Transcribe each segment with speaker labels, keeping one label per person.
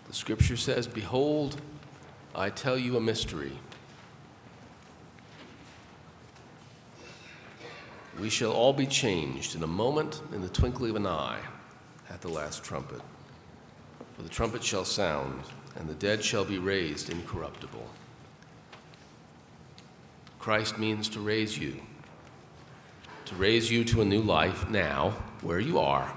Speaker 1: The scripture says, "Behold, I tell you a mystery. We shall all be changed in a moment, in the twinkling of an eye, at the last trumpet. For the trumpet shall sound, and the dead shall be raised incorruptible." Christ means to raise you to a new life now, where you are.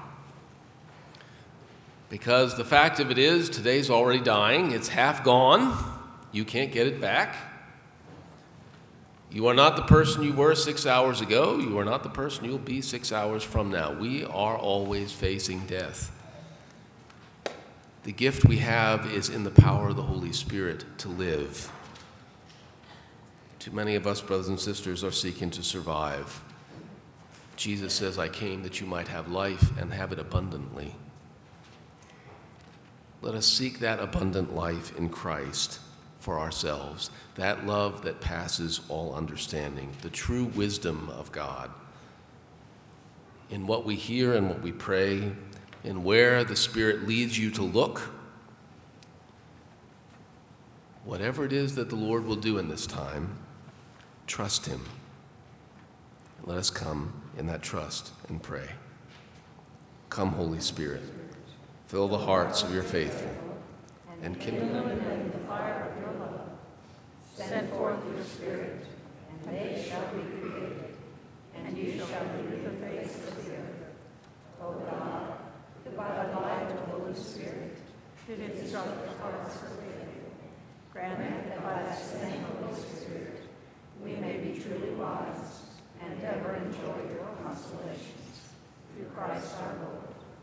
Speaker 1: Because the fact of it is, today's already dying. It's half gone. You can't get it back. You are not the person you were 6 hours ago. You are not the person you'll be 6 hours from now. We are always facing death. The gift we have is in the power of the Holy Spirit to live. Too many of us, brothers and sisters, are seeking to survive. Jesus says, "I came that you might have life and have it abundantly." Let us seek that abundant life in Christ for ourselves, that love that passes all understanding, the true wisdom of God. In what we hear and what we pray, in where the Spirit leads you to look, whatever it is that the Lord will do in this time, trust Him. Let us come in that trust and pray. Come, Holy Spirit, fill the hearts of your faithful and kindle
Speaker 2: in the fire of your love. Send forth your Spirit, and they shall be created, and you shall renew the face of the earth. O God, who by the light of the Holy Spirit did instruct the hearts of the faithful, grant that by that same Holy Spirit we may be truly wise and ever enjoy your consolations. Through Christ our Lord.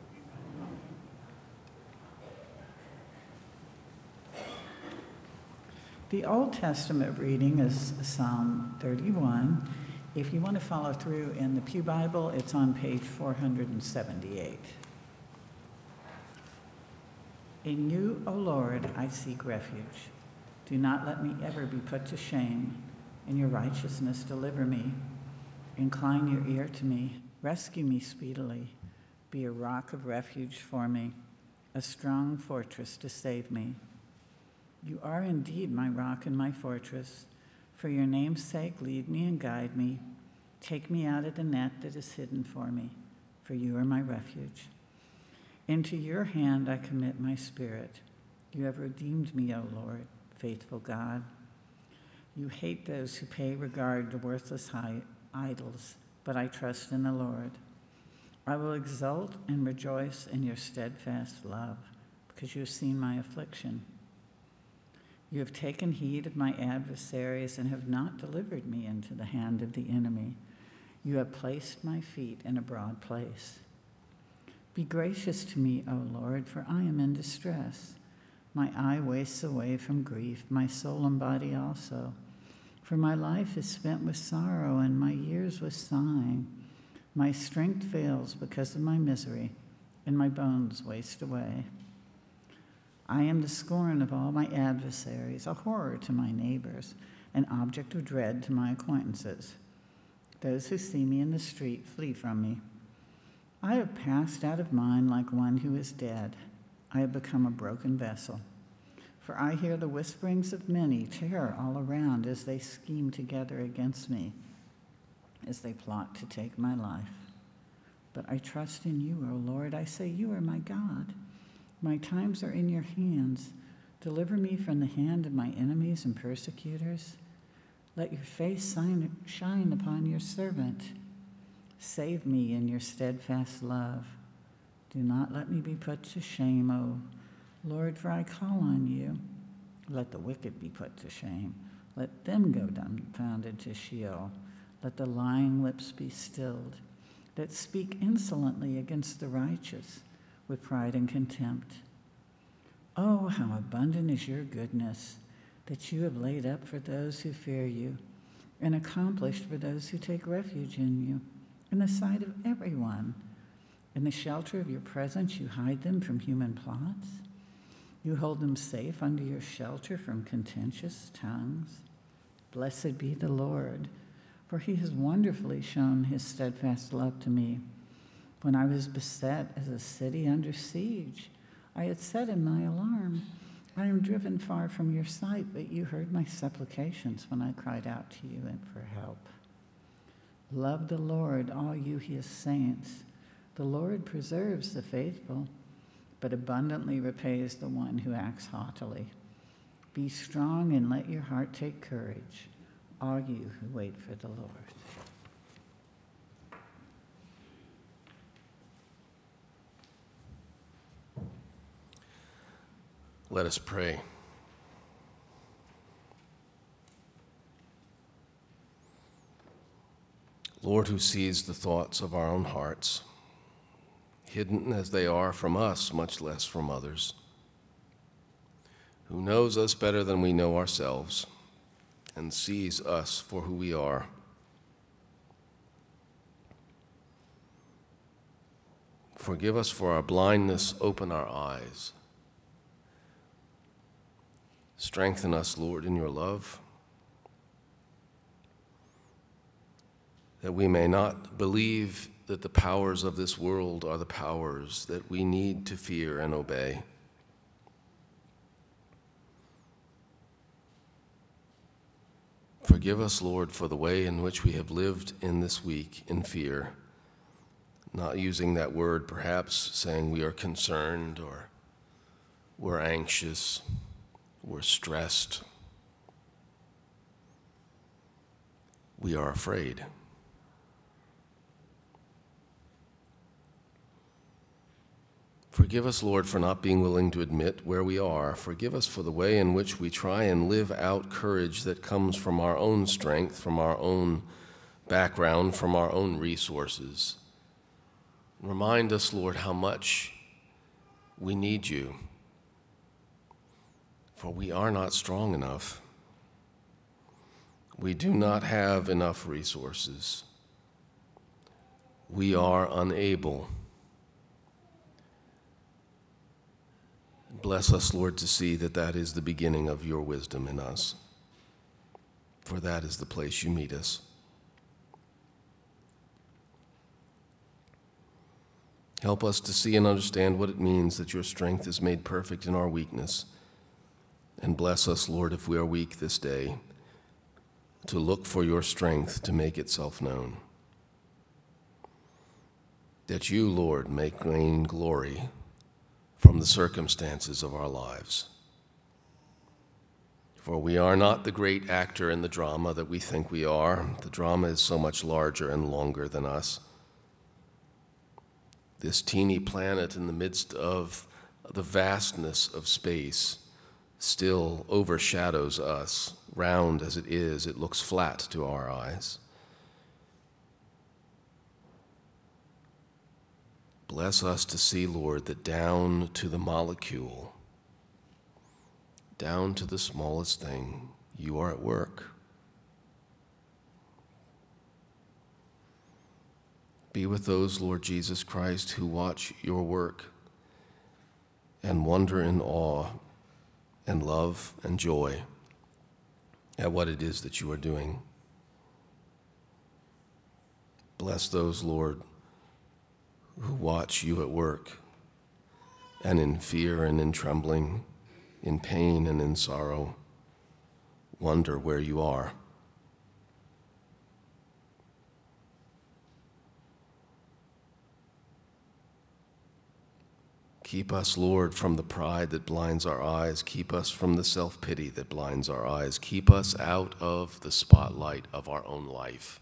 Speaker 3: The Old Testament reading is Psalm 31. If you want to follow through in the Pew Bible, it's on page 478. In you, O Lord, I seek refuge. Do not let me ever be put to shame. In your righteousness, deliver me. Incline your ear to me. Rescue me speedily. Be a rock of refuge for me, a strong fortress to save me. You are indeed my rock and my fortress. For your name's sake, lead me and guide me. Take me out of the net that is hidden for me, for you are my refuge. Into your hand I commit my spirit. You have redeemed me, O Lord, faithful God. You hate those who pay regard to worthless idols, but I trust in the Lord. I will exult and rejoice in your steadfast love, because you have seen my affliction. You have taken heed of my adversaries and have not delivered me into the hand of the enemy. You have placed my feet in a broad place. Be gracious to me, O Lord, for I am in distress. My eye wastes away from grief, my soul and body also. For my life is spent with sorrow and my years with sighing. My strength fails because of my misery, and my bones waste away. I am the scorn of all my adversaries, a horror to my neighbors, an object of dread to my acquaintances. Those who see me in the street flee from me. I have passed out of mind like one who is dead. I have become a broken vessel. For I hear the whisperings of many, terror all around as they scheme together against me, as they plot to take my life. But I trust in you, O Lord. I say, you are my God. My times are in your hands. Deliver me from the hand of my enemies and persecutors. Let your face shine upon your servant. Save me in your steadfast love. Do not let me be put to shame, O Lord, for I call on you. Let the wicked be put to shame. Let them go dumbfounded to Sheol. Let the lying lips be stilled, that speak insolently against the righteous with pride and contempt. Oh, how abundant is your goodness that you have laid up for those who fear you and accomplished for those who take refuge in you. In the sight of everyone, in the shelter of your presence, you hide them from human plots. You hold them safe under your shelter from contentious tongues. Blessed be the Lord, for he has wonderfully shown his steadfast love to me. When I was beset as a city under siege, I had said in my alarm, I am driven far from your sight, but you heard my supplications when I cried out to you and for help. Love the Lord, all you his saints. The Lord preserves the faithful, but abundantly repays the one who acts haughtily. Be strong and let your heart take courage, all you who wait for the Lord.
Speaker 1: Let us pray. Lord, who sees the thoughts of our own hearts, hidden as they are from us, much less from others, who knows us better than we know ourselves and sees us for who we are. Forgive us for our blindness, open our eyes. Strengthen us, Lord, in your love, that we may not believe that the powers of this world are the powers that we need to fear and obey. Forgive us, Lord, for the way in which we have lived in this week in fear, not using that word, perhaps saying we are concerned or we're anxious, we're stressed. We are afraid. Forgive us, Lord, for not being willing to admit where we are. Forgive us for the way in which we try and live out courage that comes from our own strength, from our own background, from our own resources. Remind us, Lord, how much we need you, for we are not strong enough. We do not have enough resources. We are unable. Bless us, Lord, to see that that is the beginning of your wisdom in us, for that is the place you meet us. Help us to see and understand what it means that your strength is made perfect in our weakness. And bless us, Lord, if we are weak this day, to look for your strength to make itself known. That you, Lord, may gain glory from the circumstances of our lives. For we are not the great actor in the drama that we think we are. The drama is so much larger and longer than us. This teeny planet in the midst of the vastness of space still overshadows us. Round as it is, it looks flat to our eyes. Bless us to see, Lord, that down to the molecule, down to the smallest thing, you are at work. Be with those, Lord Jesus Christ, who watch your work and wonder in awe and love and joy at what it is that you are doing. Bless those, Lord, who watch you at work and in fear and in trembling, in pain and in sorrow, wonder where you are. Keep us, Lord, from the pride that blinds our eyes. Keep us from the self-pity that blinds our eyes. Keep us out of the spotlight of our own life.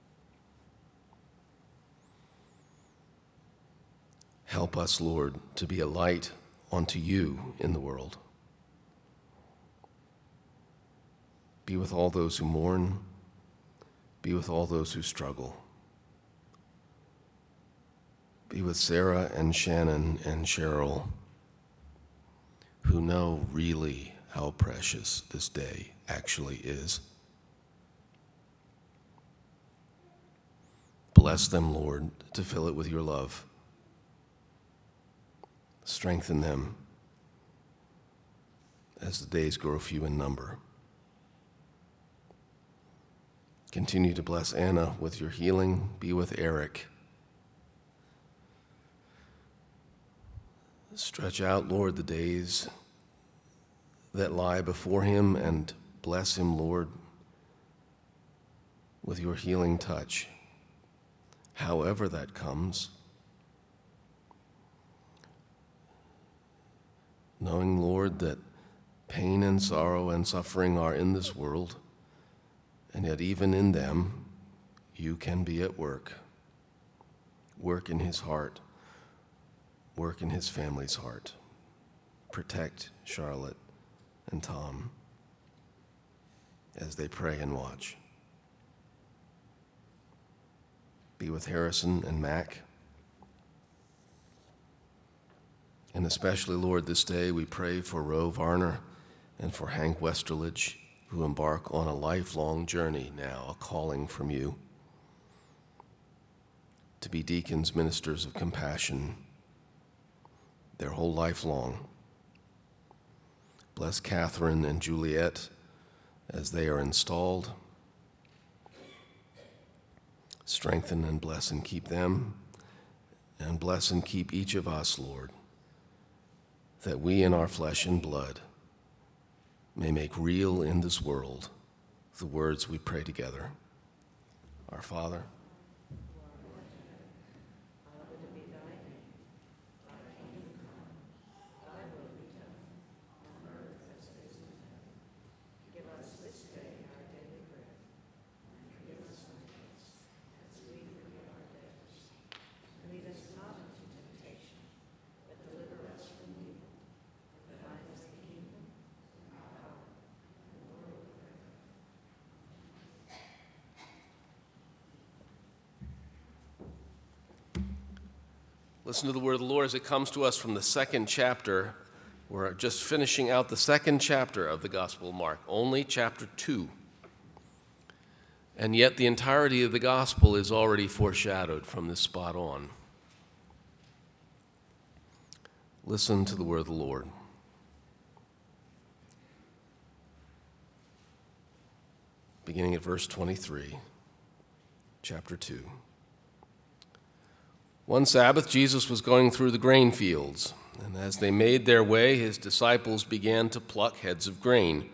Speaker 1: Help us, Lord, to be a light unto you in the world. Be with all those who mourn. Be with all those who struggle. Be with Sarah and Shannon and Cheryl, who know really how precious this day actually is. Bless them, Lord, to fill it with your love. Strengthen them as the days grow few in number. Continue to bless Anna with your healing. Be with Eric. Stretch out, Lord, the days that lie before him, and bless him, Lord, with your healing touch, however that comes. Knowing, Lord, that pain and sorrow and suffering are in this world, and yet even in them, you can be at work. Work in his heart. Work in his family's heart. Protect Charlotte and Tom as they pray and watch. Be with Harrison and Mac. And especially, Lord, this day we pray for Ro Varner and for Hank Westerledge, who embark on a lifelong journey now, a calling from you to be deacons, ministers of compassion, their whole life long. Bless Catherine and Juliet as they are installed. Strengthen and bless and keep them, and bless and keep each of us, Lord, that we in our flesh and blood may make real in this world the words we pray together. Our Father, listen to the word of the Lord as it comes to us from the second chapter. We're just finishing out the second chapter of the Gospel of Mark, only chapter 2. And yet the entirety of the Gospel is already foreshadowed from this spot on. Listen to the word of the Lord. Beginning at verse 23, chapter 2. One Sabbath, Jesus was going through the grain fields, and as they made their way, his disciples began to pluck heads of grain.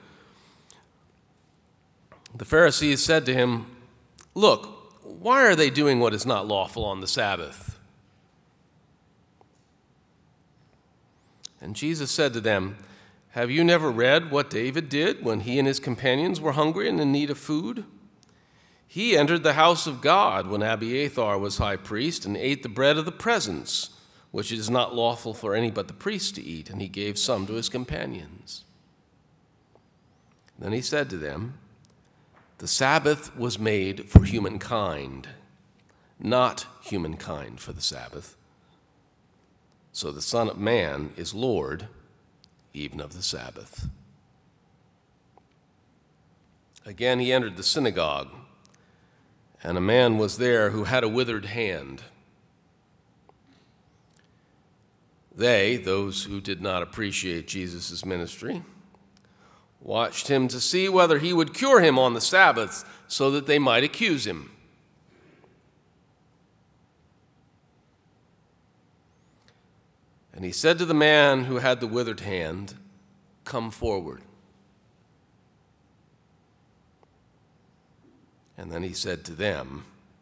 Speaker 1: The Pharisees said to him, "Look, why are they doing what is not lawful on the Sabbath?" And Jesus said to them, "Have you never read what David did when he and his companions were hungry and in need of food? He entered the house of God when Abiathar was high priest and ate the bread of the presence, which it is not lawful for any but the priest to eat, and he gave some to his companions." Then he said to them, "The Sabbath was made for humankind, not humankind for the Sabbath. So the Son of Man is Lord even of the Sabbath." Again he entered the synagogue, and a man was there who had a withered hand. Those who did not appreciate Jesus' ministry, watched him to see whether he would cure him on the Sabbath so that they might accuse him. And he said to the man who had the withered hand, "Come forward." And then he said to them,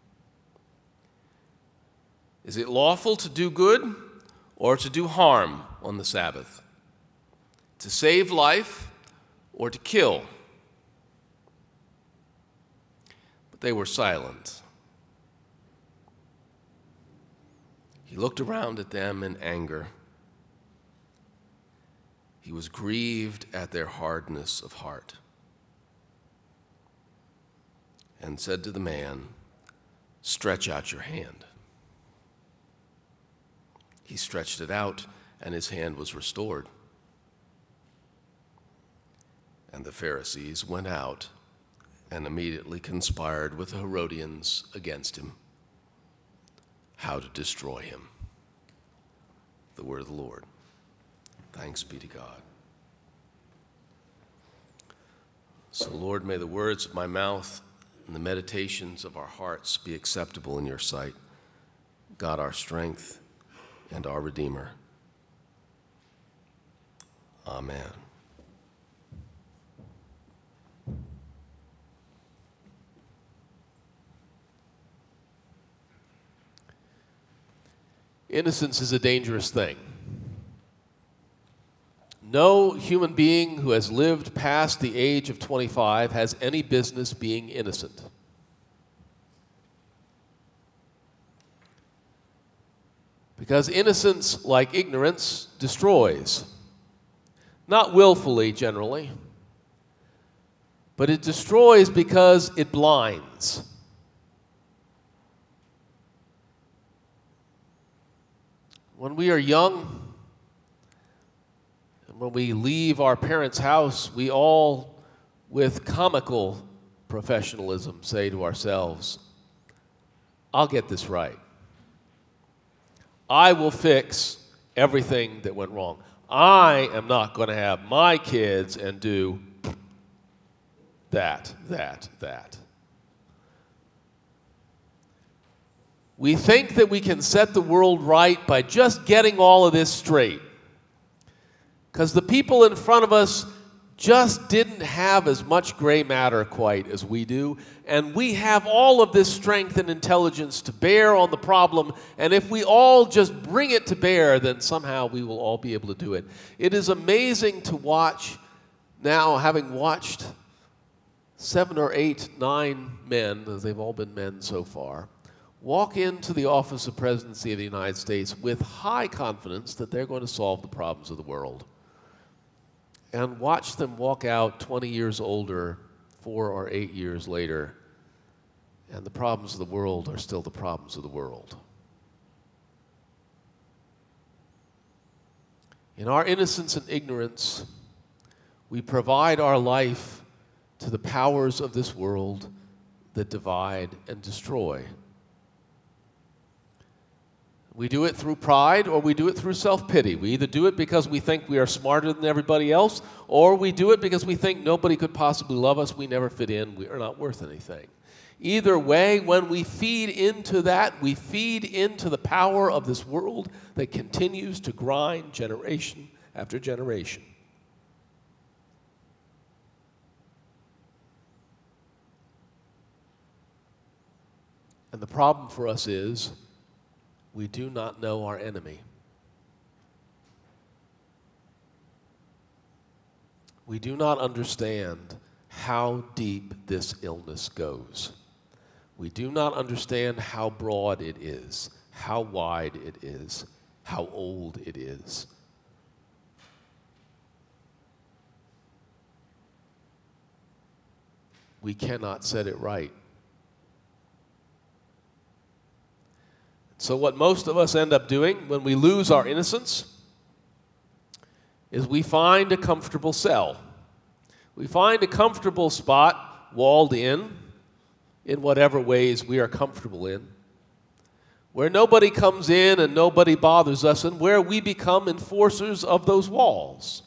Speaker 1: "Is it lawful to do good or to do harm on the Sabbath? To save life or to kill?" But they were silent. He looked around at them in anger. He was grieved at their hardness of heart, and said to the man, "Stretch out your hand." He stretched it out, and his hand was restored. And the Pharisees went out and immediately conspired with the Herodians against him, how to destroy him. The word of the Lord. Thanks be to God. So, Lord, may the words of my mouth and the meditations of our hearts be acceptable in your sight, God, our strength and our Redeemer. Amen. Innocence is a dangerous thing. No human being who has lived past the age of 25 has any business being innocent. Because innocence, like ignorance, destroys. Not willfully, generally, but it destroys because it blinds. When we are young, and when we leave our parents' house, we all, with comical professionalism, say to ourselves, I'll get this right. I will fix everything that went wrong. I am not going to have my kids and do that. We think that we can set the world right by just getting all of this straight. Because the people in front of us just didn't have as much gray matter quite as we do, and we have all of this strength and intelligence to bear on the problem, and if we all just bring it to bear, then somehow we will all be able to do it. It is amazing to watch now, having watched 7 or 8, 9 men, as they've all been men so far, walk into the office of presidency of the United States with high confidence that they're going to solve the problems of the world. And watch them walk out 20 years older, 4 or 8 years later, and the problems of the world are still the problems of the world. In our innocence and ignorance, we provide our life to the powers of this world that divide and destroy. We do it through pride or we do it through self-pity. We either do it because we think we are smarter than everybody else, or we do it because we think nobody could possibly love us, we never fit in, we are not worth anything. Either way, when we feed into that, we feed into the power of this world that continues to grind generation after generation. And the problem for us is we do not know our enemy. We do not understand how deep this illness goes. We do not understand how broad it is, how wide it is, how old it is. We cannot set it right. So what most of us end up doing when we lose our innocence is we find a comfortable cell. We find a comfortable spot walled in whatever ways we are comfortable in, where nobody comes in and nobody bothers us, and where we become enforcers of those walls.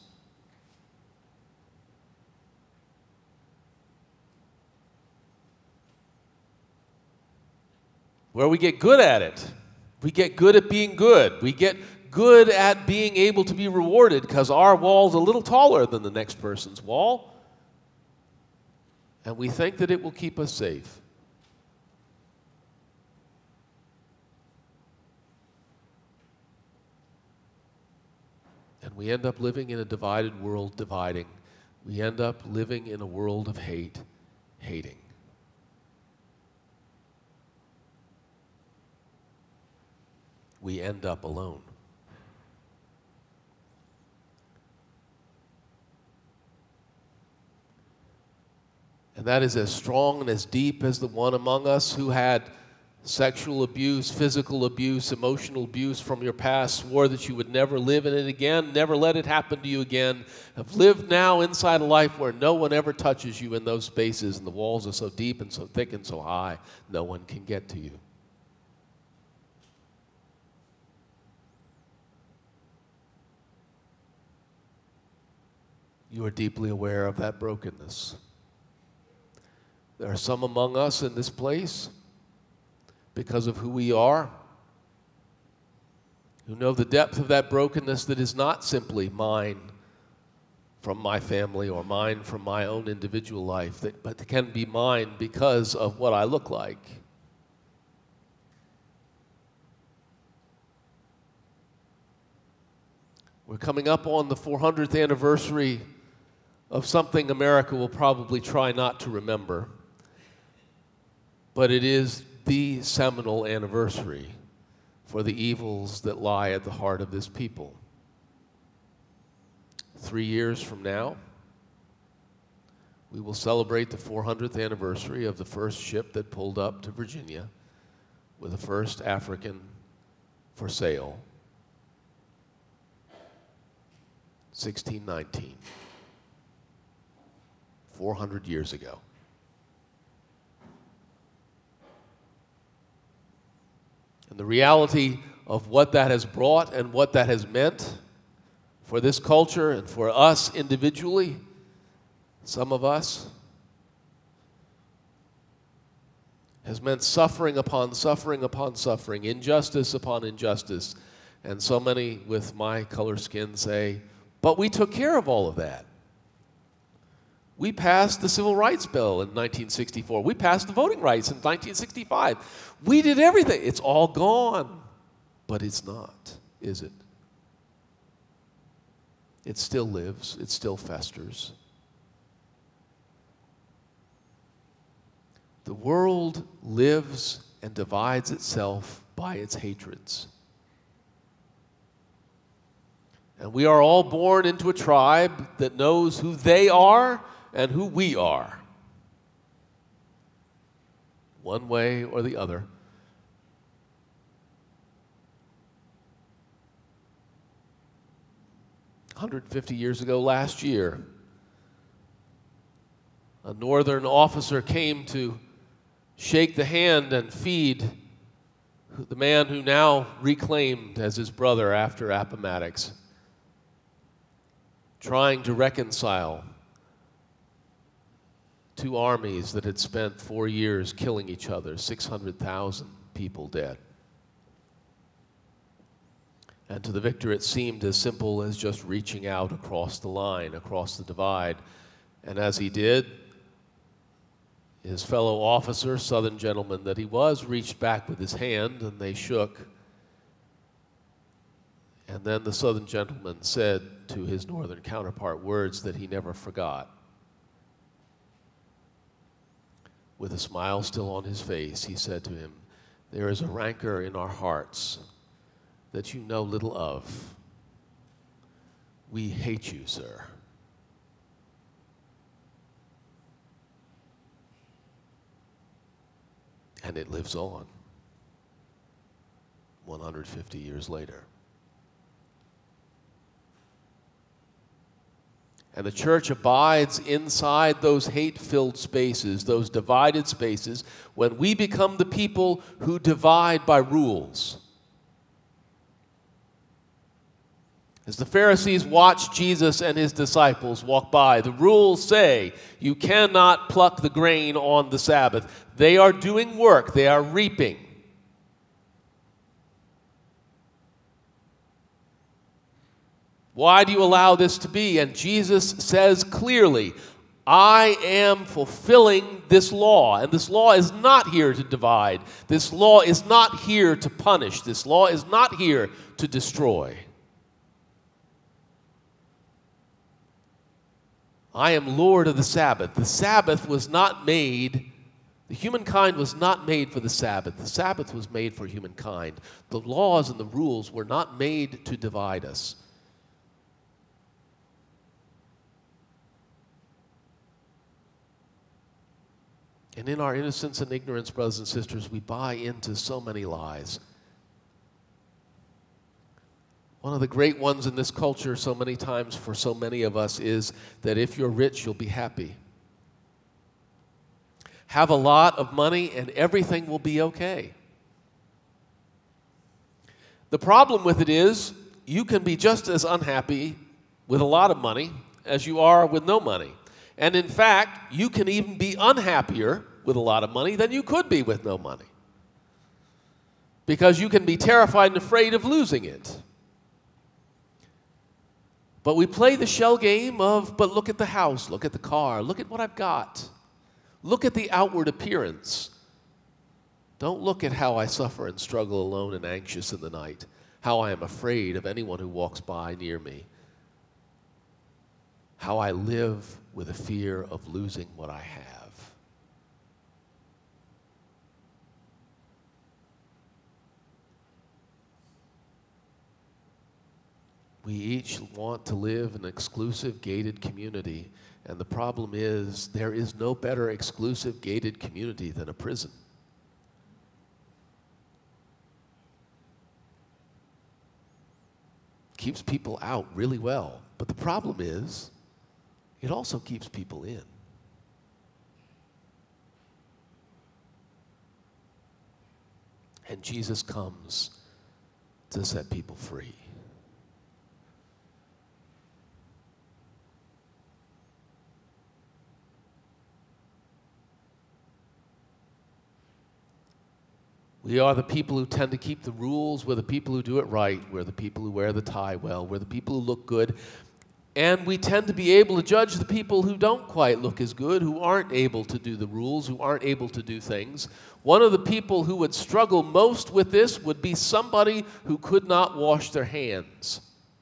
Speaker 1: Where we get good at it. We get good at being good. We get good at being able to be rewarded because our wall's a little taller than the next person's wall. And we think that it will keep us safe. And we end up living in a divided world, dividing. We end up living in a world of hate, hating. We end up alone. And that is as strong and as deep as the one among us who had sexual abuse, physical abuse, emotional abuse from your past, swore that you would never live in it again, never let it happen to you again, have lived now inside a life where no one ever touches you in those spaces, and the walls are so deep and so thick and so high, no one can get to you. You are deeply aware of that brokenness. There are some among us in this place, because of who we are, who know the depth of that brokenness that is not simply mine from my family or mine from my own individual life, but can be mine because of what I look like. We're coming up on the 400th anniversary of something America will probably try not to remember, but it is the seminal anniversary for the evils that lie at the heart of this people. 3 years from now, we will celebrate the 400th anniversary of the first ship that pulled up to Virginia with the first African for sale, 1619, 400 years ago. And the reality of what that has brought and what that has meant for this culture and for us individually, some of us, has meant suffering upon suffering upon suffering, injustice upon injustice. And so many with my color skin say, but we took care of all of that. We passed the Civil Rights Bill in 1964. We passed the voting rights in 1965. We did everything. It's all gone. But it's not, is it? It still lives. It still festers. The world lives and divides itself by its hatreds. And we are all born into a tribe that knows who they are and who we are, one way or the other. "150 years ago last year, a northern officer came to shake the hand and feed the man who now reclaimed as his brother after Appomattox, trying to reconcile two armies that had spent 4 years killing each other, 600,000 people dead. And to the victor, it seemed as simple as just reaching out across the line, across the divide. And as he did, his fellow officer, Southern gentleman that he was, reached back with his hand, and they shook. And then the Southern gentleman said to his Northern counterpart words that he never forgot. With a smile still on his face, he said to him, "There is a rancor in our hearts that you know little of. We hate you, sir." And it lives on 150 years later. And the church abides inside those hate-filled spaces, those divided spaces, when we become the people who divide by rules. As the Pharisees watched Jesus and his disciples walk by, the rules say you cannot pluck the grain on the Sabbath. They are doing work. They are reaping. Why do you allow this to be? And Jesus says clearly, I am fulfilling this law. And this law is not here to divide. This law is not here to punish. This law is not here to destroy. I am Lord of the Sabbath. The Sabbath was not made, the humankind was not made for the Sabbath. The Sabbath was made for humankind. The laws and the rules were not made to divide us. And in our innocence and ignorance, brothers and sisters, we buy into so many lies. One of the great ones in this culture so many times for so many of us is that if you're rich, you'll be happy. Have a lot of money and everything will be okay. The problem with it is you can be just as unhappy with a lot of money as you are with no money. And in fact, you can even be unhappier with a lot of money than you could be with no money. Because you can be terrified and afraid of losing it. But we play the shell game of, but look at the house, look at the car, look at what I've got. Look at the outward appearance. Don't look at how I suffer and struggle alone and anxious in the night, how I am afraid of anyone who walks by near me, how I live with a fear of losing what I have. We each want to live in an exclusive, gated community, and the problem is there is no better exclusive, gated community than a prison. Keeps people out really well, but the problem is it also keeps people in. And Jesus comes to set people free. We are the people who tend to keep the rules. We're the people who do it right. We're the people who wear the tie well. We're the people who look good. And we tend to be able to judge the people who don't quite look as good, who aren't able to do the rules, who aren't able to do things. One of the people who would struggle most with this would be somebody who could not wash their hands.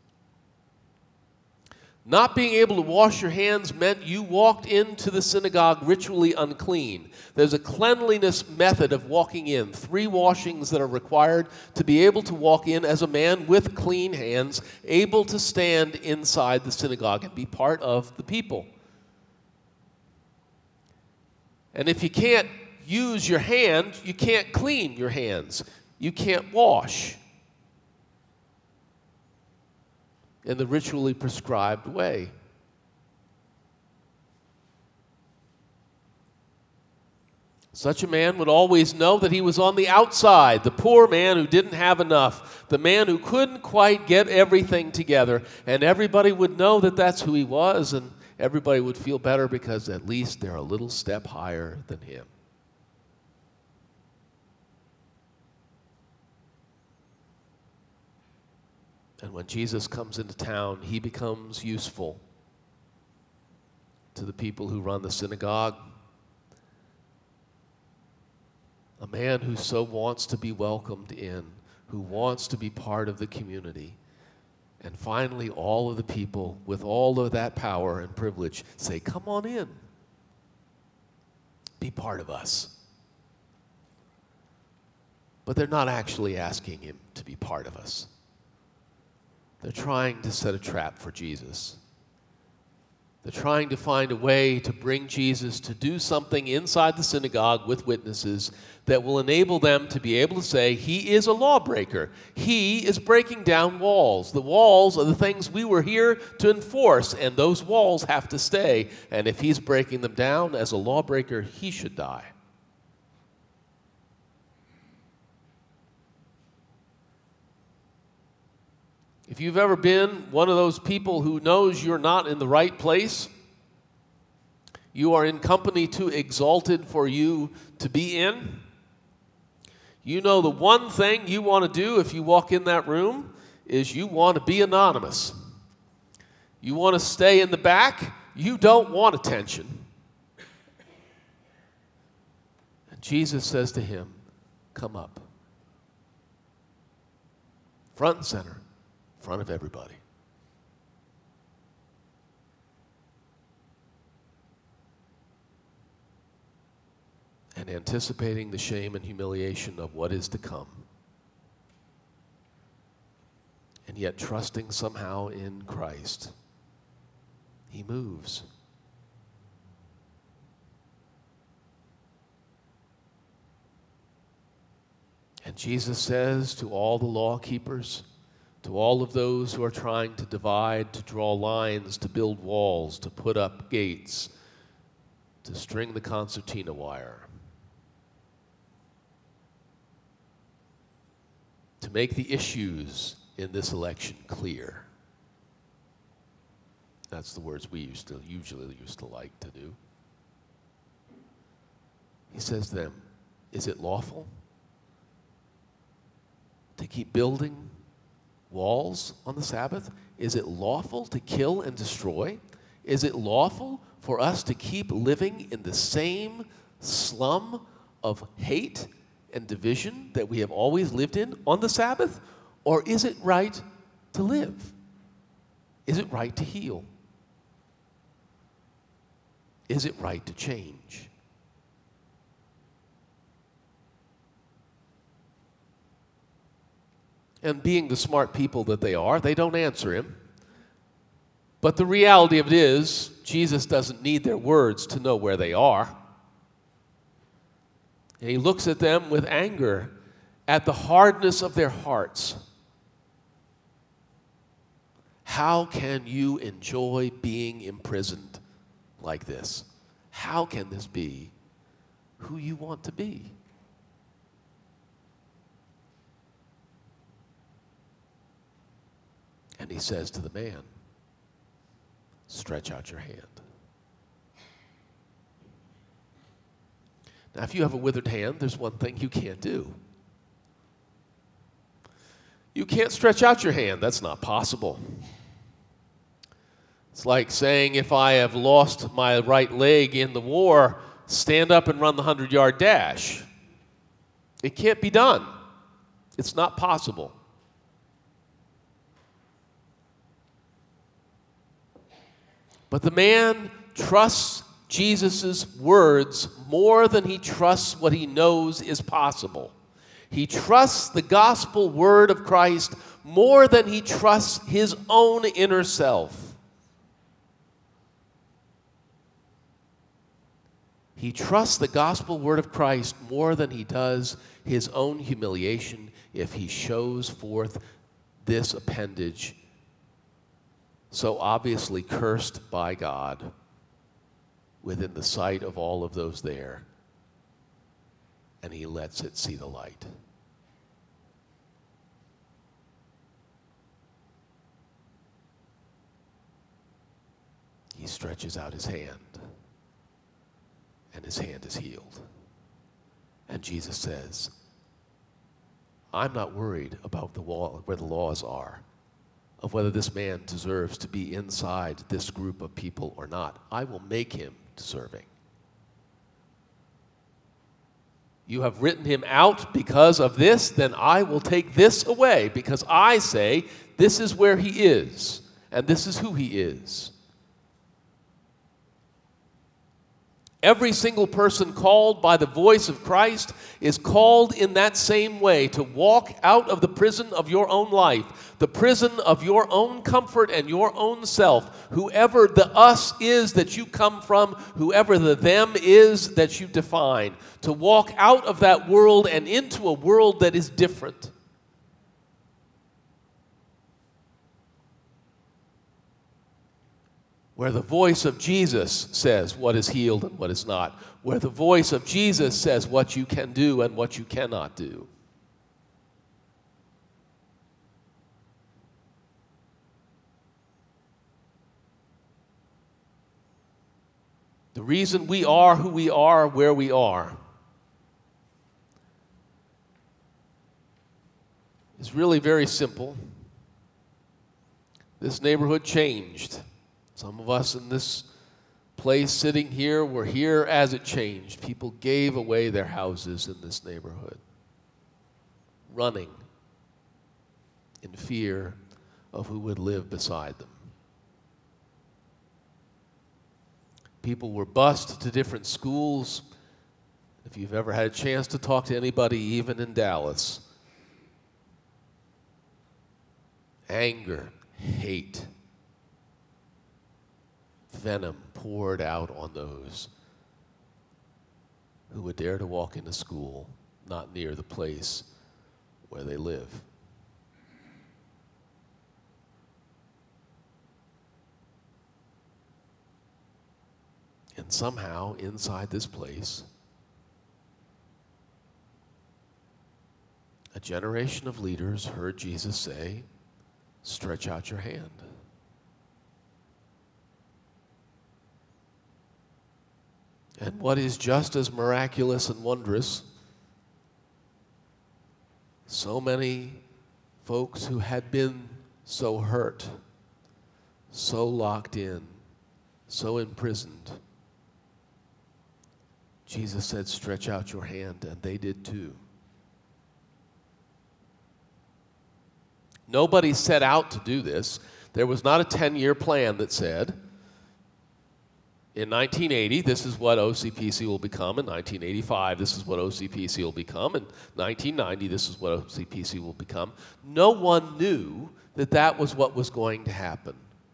Speaker 1: Not being able to wash your hands meant you walked into the synagogue ritually unclean. There's a cleanliness method of walking in, 3 washings that are required to be able to walk in as a man with clean hands, able to stand inside the synagogue and be part of the people. And if you can't use your hand, you can't clean your hands. You can't wash in the ritually prescribed way. Such a man would always know that he was on the outside, the poor man who didn't have enough, the man who couldn't quite get everything together, and everybody would know that that's who he was, and everybody would feel better because at least they're a little step higher than him. And when Jesus comes into town, he becomes useful to the people who run the synagogue. A man who so wants to be welcomed in, who wants to be part of the community. And finally, all of the people with all of that power and privilege say, come on in. Be part of us. But they're not actually asking him to be part of us. They're trying to set a trap for Jesus. They're trying to find a way to bring Jesus to do something inside the synagogue with witnesses that will enable them to be able to say, he is a lawbreaker. He is breaking down walls. The walls are the things we were here to enforce, and those walls have to stay. And if he's breaking them down as a lawbreaker, he should die. If you've ever been one of those people who knows you're not in the right place, you are in company too exalted for you to be in, you know the one thing you want to do if you walk in that room is you want to be anonymous. You want to stay in the back. You don't want attention. And Jesus says to him, come up. Front and center. In front of everybody. And anticipating the shame and humiliation of what is to come. And yet trusting somehow in Christ. He moves. And Jesus says to all the law keepers, to all of those who are trying to divide, to draw lines, to build walls, to put up gates, to string the concertina wire, to make the issues in this election clear. That's the words we usually used to like to do. He says to them, is it lawful to keep building walls on the Sabbath? Is it lawful to kill and destroy? Is it lawful for us to keep living in the same slum of hate and division that we have always lived in on the Sabbath? Or is it right to live? Is it right to heal? Is it right to change? And being the smart people that they are, they don't answer him. But the reality of it is, Jesus doesn't need their words to know where they are. And he looks at them with anger at the hardness of their hearts. How can you enjoy being imprisoned like this? How can this be who you want to be? And he says to the man, stretch out your hand. Now, if you have a withered hand, there's one thing you can't do. You can't stretch out your hand. That's not possible. It's like saying, if I have lost my right leg in the war, stand up and run the 100-yard dash. It can't be done. It's not possible. But the man trusts Jesus' words more than he trusts what he knows is possible. He trusts the gospel word of Christ more than he trusts his own inner self. He trusts the gospel word of Christ more than he does his own humiliation if he shows forth this appendage so obviously cursed by God within the sight of all of those there, and he lets it see the light. He stretches out his hand, and his hand is healed. And Jesus says, I'm not worried about the wall, where the laws are, of whether this man deserves to be inside this group of people or not. I will make him deserving. You have written him out because of this, then I will take this away, because I say this is where he is, and this is who he is. Every single person called by the voice of Christ is called in that same way to walk out of the prison of your own life, the prison of your own comfort and your own self. Whoever the us is that you come from, whoever the them is that you define, to walk out of that world and into a world that is different. Where the voice of Jesus says what is healed and what is not. Where the voice of Jesus says what you can do and what you cannot do. The reason we are who we are, where we are, is really very simple. This neighborhood changed. Some of us in this place sitting here were here as it changed. People gave away their houses in this neighborhood, running in fear of who would live beside them. People were bused to different schools. If you've ever had a chance to talk to anybody, even in Dallas, anger, hate, venom poured out on those who would dare to walk into school not near the place where they live. And somehow, inside this place, a generation of leaders heard Jesus say, stretch out your hand. And what is just as miraculous and wondrous, so many folks who had been so hurt so locked in, so imprisoned. Jesus said, stretch out your hand, and they did too. Nobody set out to do this. There was not a 10-year plan that said, in 1980, this is what OCPC will become. In 1985, this is what OCPC will become. In 1990, this is what OCPC will become. No one knew that that was what was going to happen.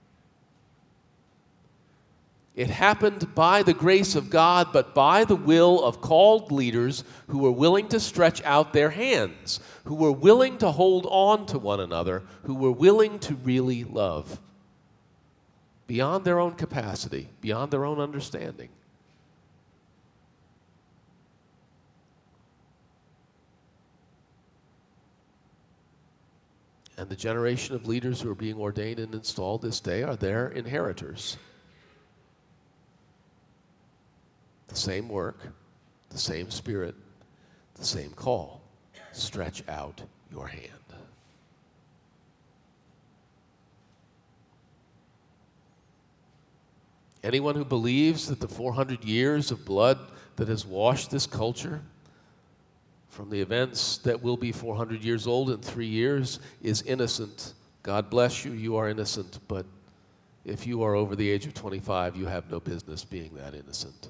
Speaker 1: It happened by the grace of God, but by the will of called leaders who were willing to stretch out their hands, who were willing to hold on to one another, who were willing to really love beyond their own capacity, beyond their own understanding. And the generation of leaders who are being ordained and installed this day are their inheritors. The same work, the same spirit, the same call. Stretch out your hand. Anyone who believes that the 400 years of blood that has washed this culture from the events that will be 400 years old in 3 years is innocent. God bless you, you are innocent, but if you are over the age of 25, you have no business being that innocent.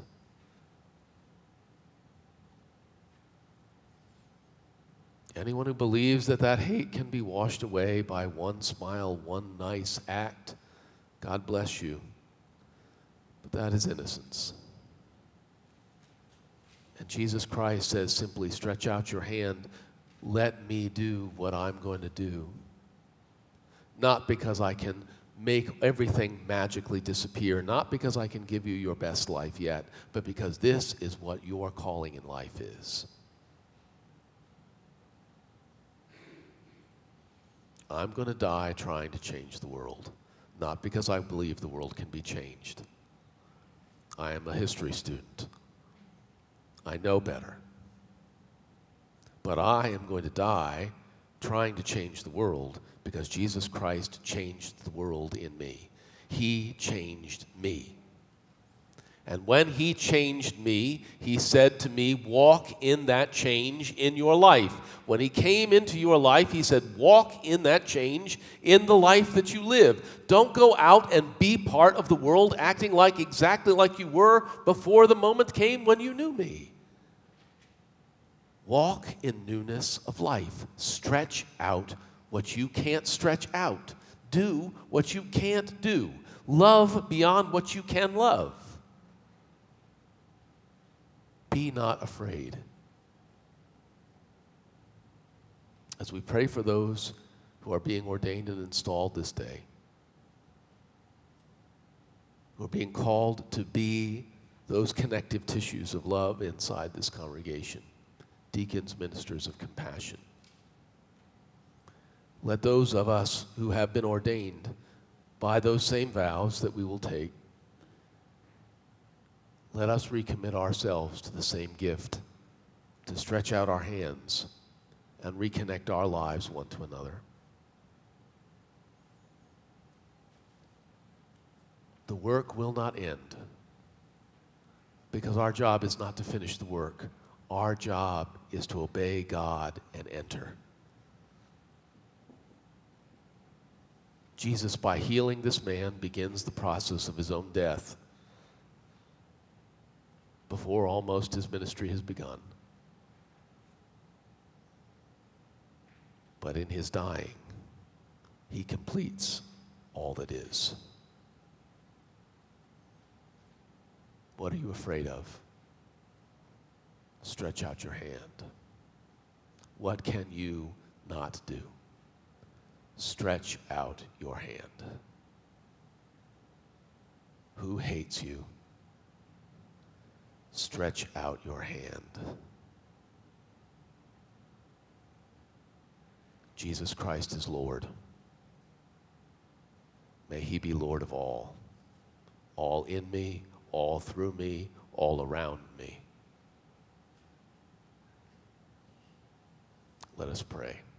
Speaker 1: Anyone who believes that that hate can be washed away by one smile, one nice act, God bless you. But that is innocence. And Jesus Christ says simply, stretch out your hand, let me do what I'm going to do. Not because I can make everything magically disappear, not because I can give you your best life yet, but because this is what your calling in life is. I'm going to die trying to change the world, not because I believe the world can be changed. I am a history student. I know better. But I am going to die trying to change the world because Jesus Christ changed the world in me. He changed me. And when he changed me, he said to me, walk in that change in your life. When he came into your life, he said, walk in that change in the life that you live. Don't go out and be part of the world acting like exactly like you were before the moment came when you knew me. Walk in newness of life. Stretch out what you can't stretch out. Do what you can't do. Love beyond what you can love. Be not afraid. As we pray for those who are being ordained and installed this day, who are being called to be those connective tissues of love inside this congregation, deacons, ministers of compassion. Let those of us who have been ordained by those same vows that we will take, let us recommit ourselves to the same gift, to stretch out our hands and reconnect our lives one to another. The work will not end because our job is not to finish the work. Our job is to obey God and enter. Jesus, by healing this man, begins the process of his own death before almost his ministry has begun. But in his dying, he completes all that is. What are you afraid of? Stretch out your hand. What can you not do? Stretch out your hand. Who hates you? Stretch out your hand. Jesus Christ is Lord. May he be Lord of all in me, all through me, all around me. Let us pray.